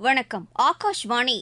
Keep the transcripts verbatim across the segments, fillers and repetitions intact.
வணக்கம். ஆகாஷ்வாணி.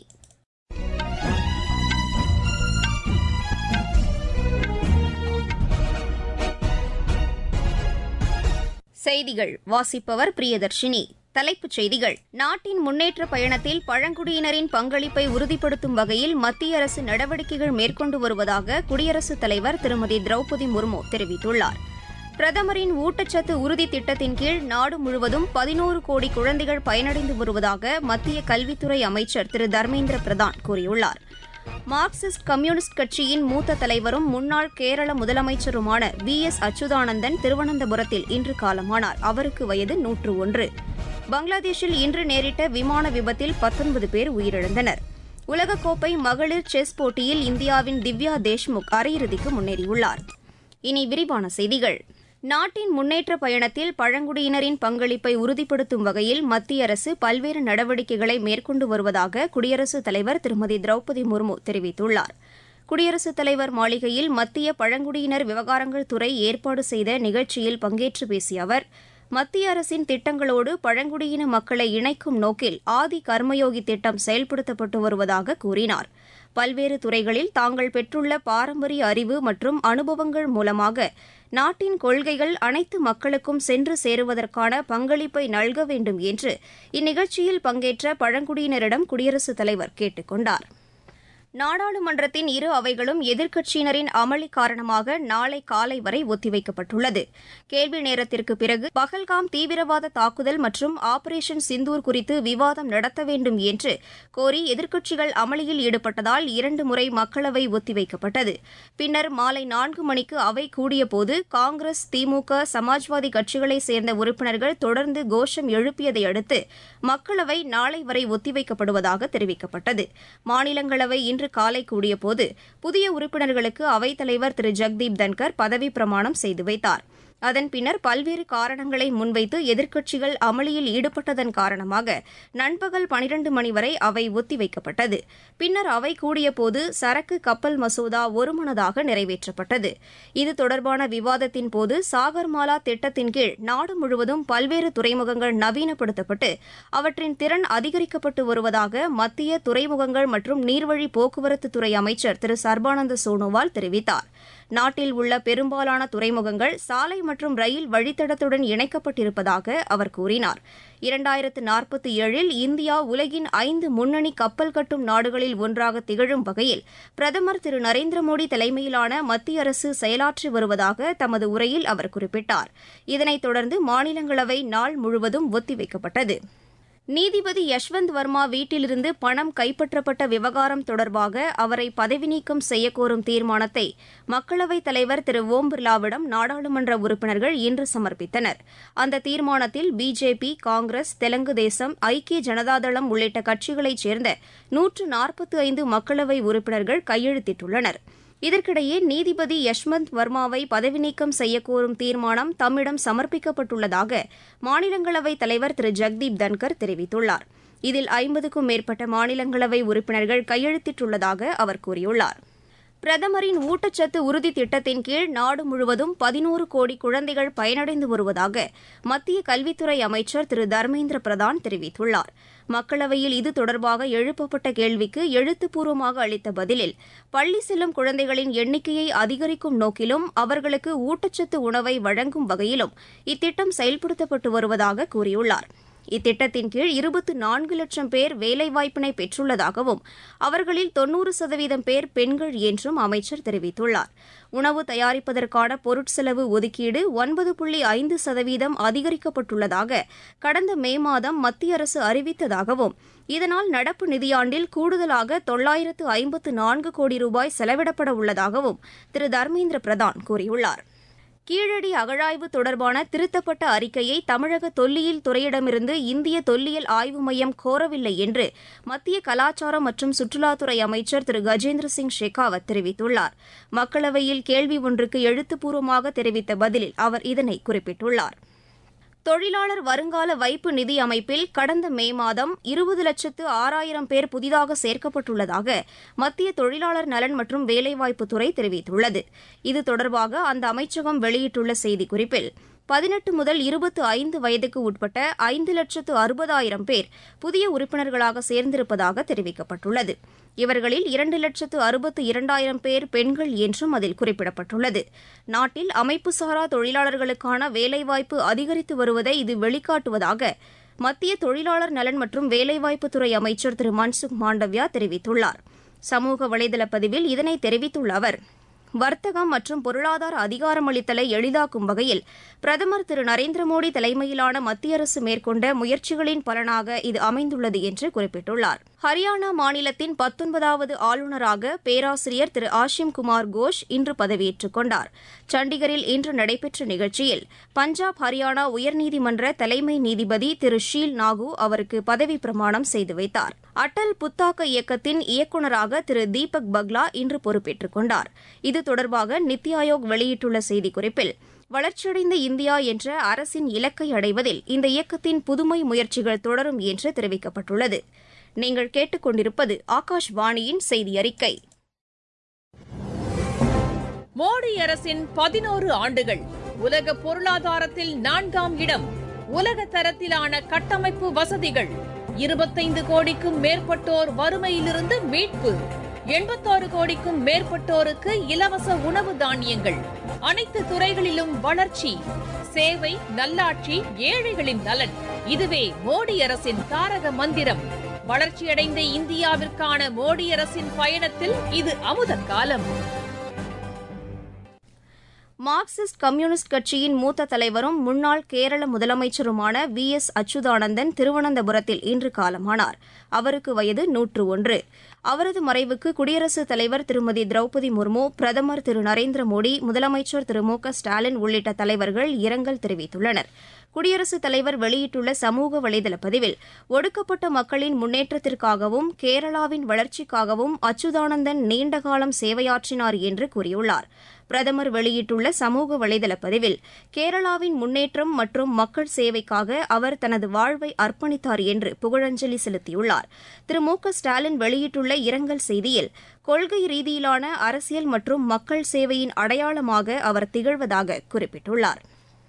செய்திகள் வாசிப்பவர் பிரியதர்ஷினி. தலைப்புச் செய்திகள். நாட்டின் முன்னேற்ற பயணத்தில் பழங்குடியினரின் பங்களிப்பை உறுதிப்படுத்தும் வகையில் மத்திய அரசு நடவடிக்கைகள் மேற்கொண்டு வருவதாக குடியரசுத் தலைவர் திருமதி திரௌபதி முர்மு தெரிவித்துள்ளார். பிரதமரின் ஊட்டச்சத்து உறுதி திட்டத்தின் கீழ் நாடு முழுவதும் பதினோரு கோடி குழந்தைகள் பயனடைந்து வருவதாக மத்திய கல்வித்துறை அமைச்சர் திரு தர்மேந்திர பிரதான் கூறியுள்ளார். மார்க்சிஸ்ட் கம்யூனிஸ்ட் கட்சியின் மூத்த தலைவரும் முன்னாள் கேரள முதலமைச்சருமான வி எஸ் அச்சுதானந்தன் திருவனந்தபுரத்தில் இன்று காலமானார். அவருக்கு வயது நூற்று ஒன்று. பங்களாதேஷில் இன்று நேரிட்ட விமான விபத்தில் பத்தொன்பது பேர் உயிரிழந்தனர். உலகக்கோப்பை மகளிர் செஸ் போட்டியில் இந்தியாவின் திவ்யா தேஷ்முக் அரையிறுதிக்கு முன்னேறியுள்ளார். இனி விரிவான செய்திகள். நாட்டின் முன்னேற்ற பயணத்தில் பழங்குடியினரின் பங்களிப்பை உறுதிப்படுத்தும் வகையில் மத்திய அரசு பல்வேறு நடவடிக்கைகளை மேற்கொண்டு வருவதாக குடியரசுத் தலைவர் திருமதி திரௌபதி முர்மு தெரிவித்துள்ளார். குடியரசுத் தலைவர் மாளிகையில் மத்திய பழங்குடியினர் விவகாரங்கள் துறை ஏற்பாடு செய்த நிகழ்ச்சியில் பங்கேற்று பேசிய அவர், மத்திய அரசின் திட்டங்களோடு பழங்குடியின மக்களை இணைக்கும் நோக்கில் ஆதி கர்மயோகி திட்டம் செயல்படுத்தப்பட்டு வருவதாக கூறினார். பல்வேறு துறைகளில் தாங்கள் பெற்றுள்ள பாரம்பரிய அறிவு மற்றும் அனுபவங்கள் மூலமாக நாட்டின் கொள்கைகள் அனைத்து மக்களுக்கும் சென்று சேருவதற்கான பங்களிப்பை நல்க வேண்டும் என்று இந்நிகழ்ச்சியில் பங்கேற்ற பழங்குடியினரிடம் குடியரசுத் தலைவர் கேட்டுக் கொண்டார். நாடாளுமன்றத்தின் இரு அவைகளும் எதிர்க்கட்சியினரின் அமளி காரணமாக நாளை காலை வரை ஒத்திவைக்கப்பட்டுள்ளது. கேள்வி நேரத்திற்கு பிறகு பஹல்காம் தீவிரவாத தாக்குதல் மற்றும் ஆபரேஷன் சிந்தூர் குறித்து விவாதம் நடத்த வேண்டும் என்று கோரி எதிர்க்கட்சிகள் அமளியில் ஈடுபட்டதால் இரண்டு முறை மக்களவை ஒத்திவைக்கப்பட்டது. பின்னர் மாலை நான்கு மணிக்கு அவை கூடியபோது காங்கிரஸ், திமுக, சமாஜ்வாதி கட்சிகளைச் சேர்ந்த உறுப்பினர்கள் தொடர்ந்து கோஷம் எழுப்பியதை அடுத்து மக்களவை நாளை வரை ஒத்திவைக்கப்படுவதாக தெரிவிக்கப்பட்டது. மாநிலங்களவை இன்று காலை கூடியபோது புதிய உறுப்பினர்களுக்கு அவைத்தலைவர் திரு ஜெக்தீப் தன்கர் பதவிப் பிரமாணம் செய்து வைத்தார். அதன் பின்னர் பல்வேறு காரணங்களை முன்வைத்து எதிர்க்கட்சிகள் அமளியில் ஈடுபட்டதன் காரணமாக நண்பகல் பனிரண்டு மணி வரை அவை ஒத்திவைக்கப்பட்டது. பின்னர் அவை கூடியபோது சரக்கு கப்பல் மசோதா ஒருமனதாக நிறைவேற்றப்பட்டது. இது தொடர்பான விவாதத்தின் போது சாகர்மாலா திட்டத்தின் கீழ் நாடு முழுவதும் பல்வேறு துறைமுகங்கள் நவீனப்படுத்தப்பட்டு அவற்றின் திறன் அதிகரிக்கப்பட்டு வருவதாக மத்திய துறைமுகங்கள் மற்றும் நீர்வழி போக்குவரத்து துறை அமைச்சர் திரு சர்பானந்த சோனோவால் தெரிவித்தார். நாட்டில் உள்ள பெரும்பாலான துறைமுகங்கள் சாலை மற்றும் ரயில் வழித்தடத்துடன் இணைக்கப்பட்டிருப்பதாக அவர் கூறினார். இரண்டாயிரத்து நாற்பத்தி ஏழில் இந்தியா உலகின் ஐந்து முன்னணி கப்பல் கட்டும் நாடுகளில் ஒன்றாக திகழும் வகையில் பிரதமர் திரு நரேந்திர மோடி தலைமையிலான மத்திய அரசு செயலாற்றி வருவதாக தமது உரையில் அவர் குறிப்பிட்டார். இதனைத் தொடர்ந்து மாநிலங்களவை நாள் முழுவதும் ஒத்திவைக்கப்பட்டது. நீதிபதி யஷ்வந்த் வர்மா வீட்டிலிருந்து பணம் கைப்பற்றப்பட்ட விவகாரம் தொடர்பாக அவரை பதவி நீக்கம் செய்யக்கோரும் தீர்மானத்தை மக்களவைத் தலைவர் திரு ஓம் பிர்லாவிடம் நாடாளுமன்ற உறுப்பினர்கள் இன்று சமர்ப்பித்தனர். அந்த தீர்மானத்தில் பிஜேபி, காங்கிரஸ், தெலுங்கு தேசம், ஐக்கிய ஜனதாதளம் உள்ளிட்ட கட்சிகளைச் சேர்ந்த நூற்று நாற்பத்தி ஐந்து மக்களவை உறுப்பினர்கள் கையெழுத்திட்டுள்ளனர். இதற்கிடையே நீதிபதி யஷ்வந்த் வர்மாவை பதவி நீக்கம் செய்யக்கோரும் தீர்மானம் தம்மிடம் சமர்ப்பிக்கப்பட்டுள்ளதாக மாநிலங்களவைத் தலைவர் திரு ஜெக்தீப் தன்கர் தெரிவித்துள்ளார். இதில் ஐம்பதுக்கும் மேற்பட்ட மாநிலங்களவை உறுப்பினர்கள் கையெழுத்திட்டுள்ளதாக அவர் கூறியுள்ளார். பிரதமரின் ஊட்டச்சத்து உறுதி திட்டத்தின் கீழ் நாடு முழுவதும் பதினோரு கோடி குழந்தைகள் பயனடைந்து வருவதாக மத்திய கல்வித்துறை அமைச்சர் திரு தர்மேந்திர பிரதான் தெரிவித்துள்ளார். மக்களவையில் இது தொடர்பாக எழுப்பப்பட்ட கேள்விக்கு எழுத்துப்பூர்வமாக அளித்த பதிலில், பள்ளி செல்லும் குழந்தைகளின் எண்ணிக்கையை அதிகரிக்கும் நோக்கிலும் அவர்களுக்கு ஊட்டச்சத்து உணவை வழங்கும் வகையிலும் இத்திட்டம் செயல்படுத்தப்பட்டு வருவதாக கூறியுள்ளார். இத்திட்டத்தின் கீழ் இருபத்தி நான்கு லட்சம் பேர் வேலைவாய்ப்பினை பெற்றுள்ளதாகவும் அவர்களில் தொன்னூறு சதவீதம் பேர் பெண்கள் என்றும் அமைச்சர் தெரிவித்துள்ளார். உணவு தயாரிப்பதற்கான பொருட்செலவு ஒதுக்கீடு ஒன்பது புள்ளி ஐந்து சதவீதம் அதிகரிக்கப்பட்டுள்ளதாக கடந்த மே மாதம் மத்திய அரசு அறிவித்ததாகவும் இதனால் நடப்பு நிதியாண்டில் கூடுதலாக தொள்ளாயிரத்து ஐம்பத்து நான்கு கோடி ரூபாய் செலவிடப்பட உள்ளதாகவும் திரு தர்மேந்திர பிரதான் கூறியுள்ளார். கீழடி அகழாய்வு தொடர்பான திருத்தப்பட்ட அறிக்கையை தமிழக தொல்லியல் துறையிடமிருந்து இந்திய தொல்லியல் ஆய்வு மையம் கோரவில்லை என்று மத்திய கலாச்சாரம் மற்றும் சுற்றுலாத்துறை அமைச்சர் திரு கஜேந்திர சிங் ஷெகாவத் தெரிவித்துள்ளார். மக்களவையில் கேள்வி ஒன்றுக்கு எழுத்துப்பூர்வமாக தெரிவித்த பதிலில் அவர் இதனை குறிப்பிட்டுள்ளார். தொழிலாளர் வருங்கால வைப்பு நிதி அமைப்பில் கடந்த மே மாதம் இருபது லட்சத்து ஆறாயிரம் பேர் புதிதாக சேர்க்கப்பட்டுள்ளதாக மத்திய தொழிலாளர் நலன் மற்றும் வேலைவாய்ப்புத்துறை தெரிவித்துள்ளது. இது தொடர்பாக அந்த அமைச்சகம் வெளியிட்டுள்ள செய்திக்குறிப்பில், பதினெட்டு முதல் இருபத்து ஐந்து வயதுக்கு உட்பட்ட ஐந்து லட்சத்து அறுபதாயிரம் பேர் புதிய உறுப்பினர்களாக சேர்ந்திருப்பதாக தெரிவிக்கப்பட்டுள்ளது. இவர்களில் இரண்டு லட்சத்து அறுபத்து இரண்டாயிரம் பேர் பெண்கள் என்றும் அதில் குறிப்பிடப்பட்டுள்ளது. நாட்டில் அமைப்புசாரா தொழிலாளர்களுக்கான வேலைவாய்ப்பு அதிகரித்து வருவதை இது வெளிக்காட்டுவதாக மத்திய தொழிலாளர் நலன் மற்றும் வேலைவாய்ப்புத்துறை அமைச்சர் திரு மன்சுக் மாண்டவ்யா தெரிவித்துள்ளார். சமூக வலைதள பதிவில் இதனை தெரிவித்துள்ள அவர், வர்த்தகம் மற்றும் பொருளாதார அதிகாரமளித்தலை எளிதாக்கும் வகையில் பிரதமர் திரு நரேந்திர மோடி தலைமையிலான மத்திய அரசு மேற்கொண்ட முயற்சிகளின் பலனாக இது அமைந்துள்ளது என்று குறிப்பிட்டுள்ளார். ஹரியானா மாநிலத்தின் பத்தொன்பதாவது ஆளுநராக பேராசிரியர் திரு ஆஷிம் குமார் கோஷ் இன்று பதவியேற்றுக் கொண்டார். சண்டிகரில் இன்று நடைபெற்ற நிகழ்ச்சியில் பஞ்சாப் ஹரியானா உயர்நீதிமன்ற தலைமை நீதிபதி திரு ஷீல் நாகு அவருக்கு பதவிப் பிரமாணம் செய்து வைத்தார். அடல் புத்தாக்க இயக்கத்தின் இயக்குநராக திரு தீபக் பக்லா இன்று பொறுப்பேற்றுக் கொண்டார். இது தொடர்பாக நித்தி ஆயோக் வெளியிட்டுள்ள செய்திக்குறிப்பில், வளர்ச்சியடைந்த இந்தியா என்ற அரசின் இலக்கை அடைவதில் இந்த இயக்கத்தின் புதுமை முயற்சிகள் தொடரும் என்று தெரிவிக்கப்பட்டுள்ளது. நீங்கள் கேட்டுக்கொண்டிருப்பது ஆகாஷ்வாணியின் செய்தி அறிக்கை. மோடி அரசின் பதினோரு ஆண்டுகள், உலக பொருளாதாரத்தில் நான்காம் இடம், உலக தரத்திலான கட்டமைப்பு வசதிகள், இருபத்தைந்து கோடிக்கும் மேற்பட்டோர் வறுமையிலிருந்து மீட்பு, எண்பத்தாறு கோடிக்கும் மேற்பட்டோருக்கு இலவச உணவு தானியங்கள், அனைத்து துறைகளிலும் வளர்ச்சி, சேவை, நல்லாட்சி, ஏழைகளின் நலன். இதுவே மோடி அரசின் தாரக மந்திரம். வளர்ச்சியடைந்த இந்தியாவிற்கான மோடி அரசின் பயணத்தில் இது அமுத காலம். மார்க்சிஸ்ட் கம்யூனிஸ்ட் கட்சியின் மூத்த தலைவரும் முன்னாள் கேரள முதலமைச்சருமான வி எஸ் அச்சுதானந்தன் திருவனந்தபுரத்தில் இன்று காலமானார். அவருக்கு வயது நூற்று ஒன்று. அவரது மறைவுக்கு குடியரசுத் தலைவர் திருமதி திரௌபதி முர்மு, பிரதமர் திரு நரேந்திர மோடி, முதலமைச்சர் திரு மு க ஸ்டாலின் உள்ளிட்ட தலைவர்கள் இரங்கல் தெரிவித்துள்ளனர். குடியரசுத் தலைவர் வெளியிட்டுள்ள சமூக வலைதள பதிவில், ஒடுக்கப்பட்ட மக்களின் முன்னேற்றத்திற்காகவும் கேரளாவின் வளர்ச்சிக்காகவும் அச்சுதானந்தன் நீண்டகாலம் சேவையாற்றினார் என்று கூறியுள்ளார். பிரதமர் வெளியிட்டுள்ள சமூக வலைதள பதிவில், கேரளாவின் முன்னேற்றம் மற்றும் மக்கள் சேவைக்காக அவர் தனது வாழ்வை அர்ப்பணித்தார் என்று புகழஞ்சலி செலுத்தியுள்ளார். திரு மு க ஸ்டாலின் வெளியிட்டுள்ள இரங்கல் செய்தியில், கொள்கை ரீதியிலான அரசியல் மற்றும் மக்கள் சேவையின் அடையாளமாக அவர் திகழ்வதாக குறிப்பிட்டுள்ளார்.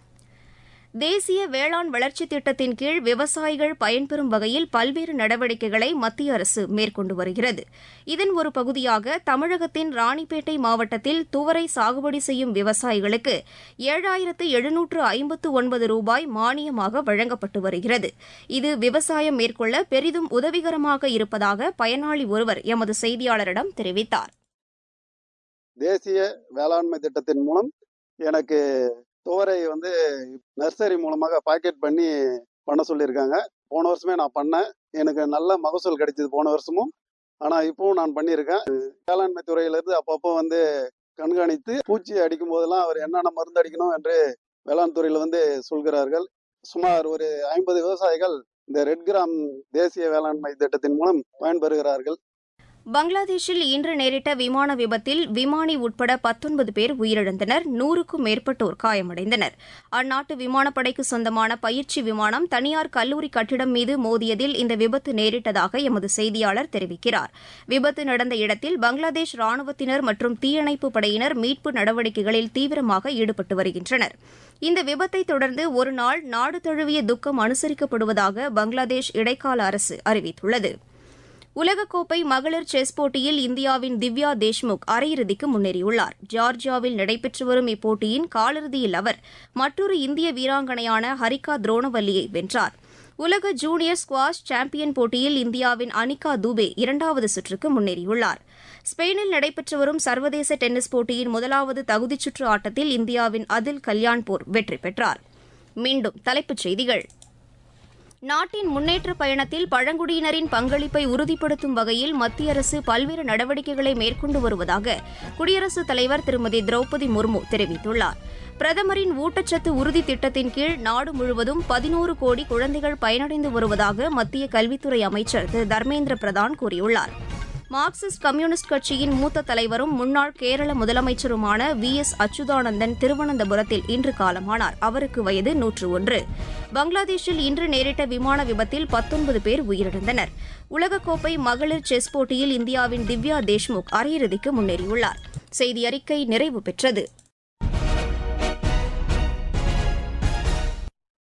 தேசிய வேளாண் வளர்ச்சித் திட்டத்தின் கீழ் விவசாயிகள் பயன்பெறும் வகையில் பல்வேறு நடவடிக்கைகளை மத்திய அரசு மேற்கொண்டு வருகிறது. இதன் ஒரு பகுதியாக தமிழகத்தின் ராணிப்பேட்டை மாவட்டத்தில் துவரை சாகுபடி செய்யும் விவசாயிகளுக்கு ஏழாயிரத்து எழுநூற்று ஐம்பத்து ஒன்பது ரூபாய் மானியமாக வழங்கப்பட்டு வருகிறது. இது விவசாயம் மேற்கொள்ள பெரிதும் உதவிகரமாக இருப்பதாக பயனாளி ஒருவர் எமது செய்தியாளரிடம் தெரிவித்தார். தேசிய வேளாண்மை திட்டத்தின் மூலம் எனக்கு துவரை வந்து நர்சரி மூலமாக பாக்கெட் பண்ணி பண்ண சொல்லியிருக்காங்க. போன வருஷமே நான் பண்ணேன். எனக்கு நல்ல மகசூல் கிடைச்சது போன வருஷமும். ஆனால் இப்பவும் நான் பண்ணியிருக்கேன். வேளாண்மை துறையிலிருந்து அப்பப்போ வந்து கண்காணித்து பூச்சி அடிக்கும் போதெல்லாம் அவர் என்னென்ன மருந்து அடிக்கணும் என்று வேளாண் துறையில் வந்து சொல்கிறார்கள். சுமார் ஒரு ஐம்பது விவசாயிகள் இந்த ரெட் கிராம் தேசிய வேளாண்மை திட்டத்தின் மூலம் பயன்பெறுகிறார்கள். பங்களாதேஷில் இன்று நேரிட்ட விமான விபத்தில் விமானி உட்பட பத்தொன்பது பேர் உயிரிழந்தனர். நூறுக்கும் மேற்பட்டோர் காயமடைந்தனர். அந்நாட்டு விமானப்படைக்கு சொந்தமான பயிற்சி விமானம் தனியார் கல்லூரி கட்டிடம் மீது மோதியதில் இந்த விபத்து நேரிட்டதாக எமது செய்தியாளர் தெரிவிக்கிறார். விபத்து நடந்த இடத்தில் பங்களாதேஷ் ராணுவத்தினர் மற்றும் தீயணைப்பு படையினர் மீட்பு நடவடிக்கைகளில் தீவிரமாக ஈடுபட்டு வருகின்றனர். இந்த விபத்தை தொடர்ந்து ஒருநாள் நாடு தழுவிய துக்கம் அனுசரிக்கப்படுவதாக பங்களாதேஷ் இடைக்கால அரசு அறிவித்துள்ளது. உலகக்கோப்பை மகளிர் செஸ் போட்டியில் இந்தியாவின் திவ்யா தேஷ்முக் அரையிறுதிக்கு முன்னேறியுள்ளார். ஜார்ஜியாவில் நடைபெற்று வரும் இப்போட்டியின் காலிறுதியில் அவர் மற்றொரு இந்திய வீராங்கனையான ஹரிகா துரோணவல்லியை வென்றார். உலக ஜூனியர் ஸ்குவாஷ் சாம்பியன் போட்டியில் இந்தியாவின் அனிகா தூபே இரண்டாவது சுற்றுக்கு முன்னேறியுள்ளார். ஸ்பெயினில் நடைபெற்று வரும் சர்வதேச டென்னிஸ் போட்டியின் முதலாவது தகுதிச்சுற்று ஆட்டத்தில் இந்தியாவின் அதில் கல்யாண்பூர் வெற்றி பெற்றார். மீண்டும் தலைப்புச் செய்திகள். நாட்டின் முன்னேற்ற பயணத்தில் பழங்குடியினரின் பங்களிப்பை உறுதிப்படுத்தும் வகையில் மத்திய அரசு பல்வேறு நடவடிக்கைகளை மேற்கொண்டு வருவதாக குடியரசுத் தலைவர் திருமதி திரௌபதி முர்மு தெரிவித்துள்ளார். பிரதமரின் ஊட்டச்சத்து உறுதி திட்டத்தின் கீழ் நாடு முழுவதும் பதினோரு கோடி குழந்தைகள் பயனடைந்து வருவதாக மத்திய கல்வித்துறை அமைச்சர் திரு தர்மேந்திர பிரதான் கூறியுள்ளார். மார்க்சிஸ்ட் கம்யூனிஸ்ட் கட்சியின் மூத்த தலைவரும் முன்னாள் கேரள முதலமைச்சருமான வி எஸ் அச்சுதானந்தன் திருவனந்தபுரத்தில் இன்று காலமானார். அவருக்கு வயது நூற்று ஒன்று. பங்களாதேஷில் இன்று நேரிட்ட விமான விபத்தில் பத்தொன்பது பேர் உயிரிழந்தனர். உலகக்கோப்பை மகளிர் செஸ் போட்டியில் இந்தியாவின் திவ்யா தேஷ்முக் அரையிறுதிக்கு முன்னேறியுள்ளார். செய்தி அறிக்கை நிறைவு பெற்றது.